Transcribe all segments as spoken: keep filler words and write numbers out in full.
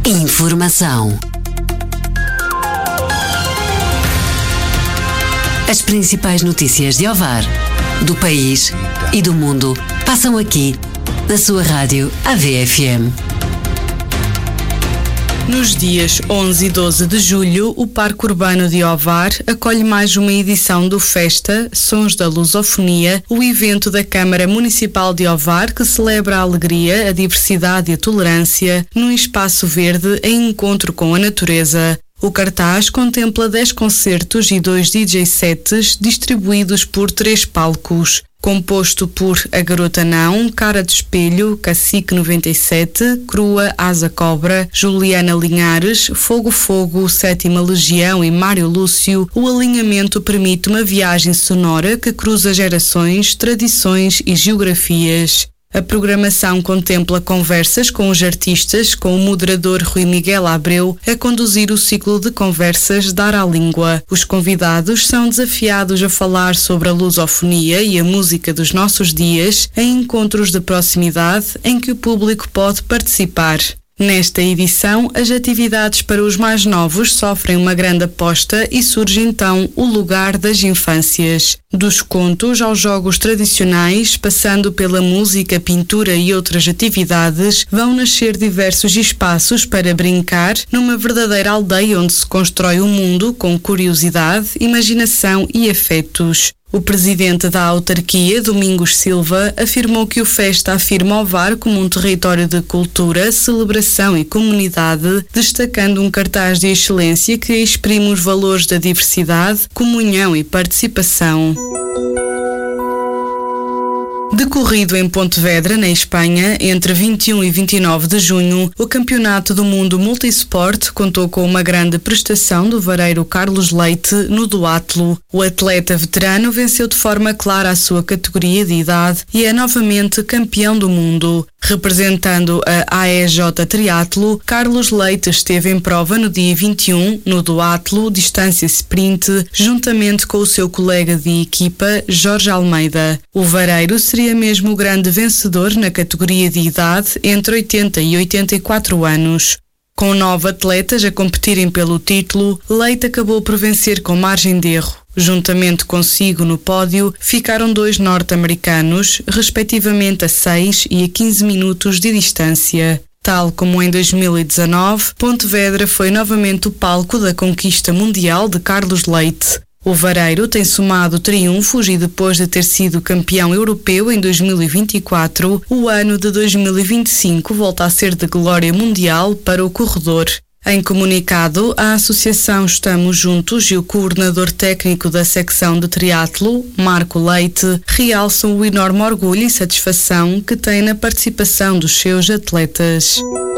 Informação. As principais notícias de Ovar, do país e do mundo passam aqui, na sua rádio A V F M. Nos dias onze e doze de julho, o Parque Urbano de Ovar acolhe mais uma edição do Festa Sons da Lusofonia, o evento da Câmara Municipal de Ovar que celebra a alegria, a diversidade e a tolerância num espaço verde em encontro com a natureza. O cartaz contempla dez concertos e dois D J sets distribuídos por três palcos. Composto por A Garota Não, Cara de Espelho, Cacique noventa e sete, Crua, Asa Cobra, Juliana Linhares, Fogo Fogo, Sétima Legião e Mário Lúcio, o alinhamento permite uma viagem sonora que cruza gerações, tradições e geografias. A programação contempla conversas com os artistas, com o moderador Rui Miguel Abreu a conduzir o ciclo de conversas Dar à Língua. Os convidados são desafiados a falar sobre a lusofonia e a música dos nossos dias em encontros de proximidade em que o público pode participar. Nesta edição, as atividades para os mais novos sofrem uma grande aposta e surge então o lugar das infâncias. Dos contos aos jogos tradicionais, passando pela música, pintura e outras atividades, vão nascer diversos espaços para brincar numa verdadeira aldeia onde se constrói um mundo com curiosidade, imaginação e afetos. O presidente da autarquia, Domingos Silva, afirmou que o Festa afirma Ovar como um território de cultura, celebração e comunidade, destacando um cartaz de excelência que exprime os valores da diversidade, comunhão e participação. Decorrido em Pontevedra, na Espanha, entre vinte e um e vinte e nove de junho, o Campeonato do Mundo Multisport contou com uma grande prestação do vareiro Carlos Leite no duatlo. O atleta veterano venceu de forma clara a sua categoria de idade e é novamente campeão do mundo. Representando a A E J Triatlo, Carlos Leite esteve em prova no dia vinte e um, no duatlo, distância sprint, juntamente com o seu colega de equipa, Jorge Almeida. O vareiro seria mesmo o grande vencedor na categoria de idade entre oitenta e oitenta e quatro anos. Com nove atletas a competirem pelo título, Leite acabou por vencer com margem de erro. Juntamente consigo no pódio ficaram dois norte-americanos, respectivamente a seis e a quinze minutos de distância. Tal como em dois mil e dezanove, Pontevedra foi novamente o palco da conquista mundial de Carlos Leite. O vareiro tem somado triunfos e depois de ter sido campeão europeu em dois mil e vinte e quatro, o ano de dois mil e vinte e cinco volta a ser de glória mundial para o corredor. Em comunicado, a Associação Estamos Juntos e o coordenador técnico da secção de triatlo, Marco Leite, realçam o enorme orgulho e satisfação que tem na participação dos seus atletas.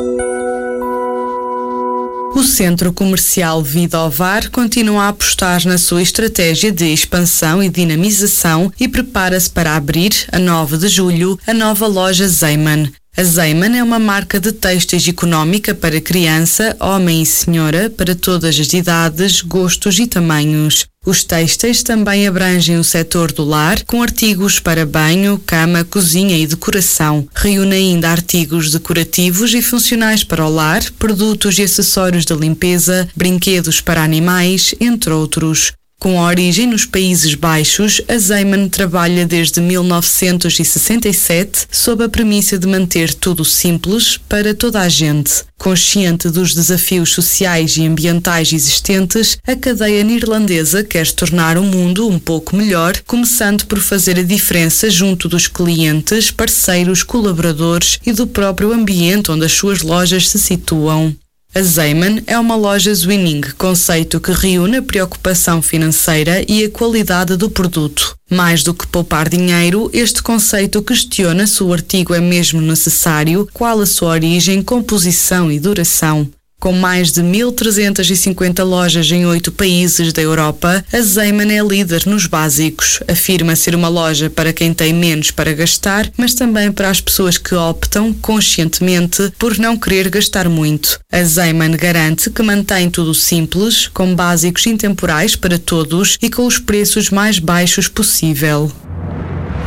O Centro Comercial Vida Ovar continua a apostar na sua estratégia de expansão e dinamização e prepara-se para abrir, a nove de julho, a nova loja Zeiman. A Zeiman é uma marca de têxteis económica para criança, homem e senhora, para todas as idades, gostos e tamanhos. Os têxteis também abrangem o setor do lar, com artigos para banho, cama, cozinha e decoração. Reúne ainda artigos decorativos e funcionais para o lar, produtos e acessórios de limpeza, brinquedos para animais, entre outros. Com origem nos Países Baixos, a Zeiman trabalha desde mil novecentos e sessenta e sete sob a premissa de manter tudo simples para toda a gente. Consciente dos desafios sociais e ambientais existentes, a cadeia neerlandesa quer tornar o mundo um pouco melhor, começando por fazer a diferença junto dos clientes, parceiros, colaboradores e do próprio ambiente onde as suas lojas se situam. A Zeiman é uma loja Zwinning, conceito que reúne a preocupação financeira e a qualidade do produto. Mais do que poupar dinheiro, este conceito questiona se o artigo é mesmo necessário, qual a sua origem, composição e duração. Com mais de mil trezentas e cinquenta lojas em oito países da Europa, a Zeiman é líder nos básicos. Afirma ser uma loja para quem tem menos para gastar, mas também para as pessoas que optam, conscientemente, por não querer gastar muito. A Zeiman garante que mantém tudo simples, com básicos intemporais para todos e com os preços mais baixos possível.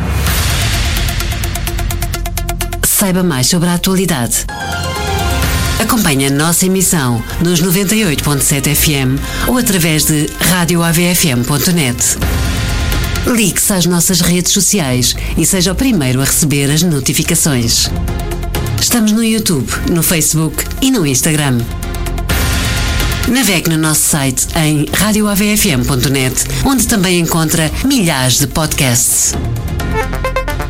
Saiba mais sobre a atualidade. Acompanhe a nossa emissão nos noventa e oito ponto sete F M ou através de rádio A V F M ponto net. Ligue-se às nossas redes sociais e seja o primeiro a receber as notificações. Estamos no YouTube, no Facebook e no Instagram. Navegue no nosso site em rádio A V F M ponto net, onde também encontra milhares de podcasts.